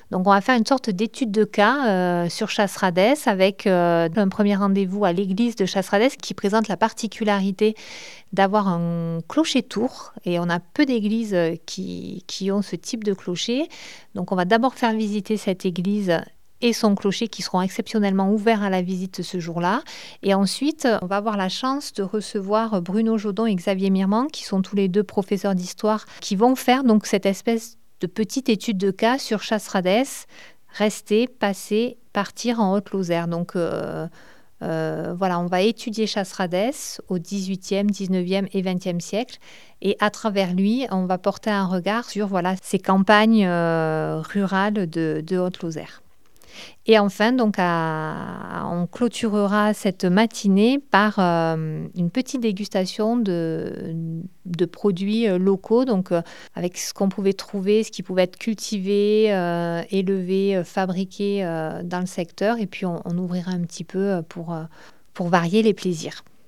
Donc on va faire une sorte d'étude de cas sur Chasseradès avec un premier rendez-vous à l'église de Chasseradès qui présente la particularité d'avoir un clocher-tour et on a peu d'églises qui ont ce type de clocher. Donc on va d'abord faire visiter cette église et son clocher qui seront exceptionnellement ouverts à la visite ce jour-là. Et ensuite, on va avoir la chance de recevoir Bruno Jodon et Xavier Mirmand, qui sont tous les deux professeurs d'histoire, qui vont faire donc cette espèce de petite étude de cas sur Chasseradès, rester, passer, partir en Haute-Lozère. Donc voilà, on va étudier Chasseradès au XVIIIe, XIXe et XXe siècle. Et à travers lui, on va porter un regard sur voilà, ces campagnes rurales de Haute-Lozère. Et enfin, donc, on clôturera cette matinée par une petite dégustation de produits locaux, donc avec ce qu'on pouvait trouver, ce qui pouvait être cultivé, élevé, fabriqué dans le secteur. Et puis, on ouvrira un petit peu pour varier les plaisirs.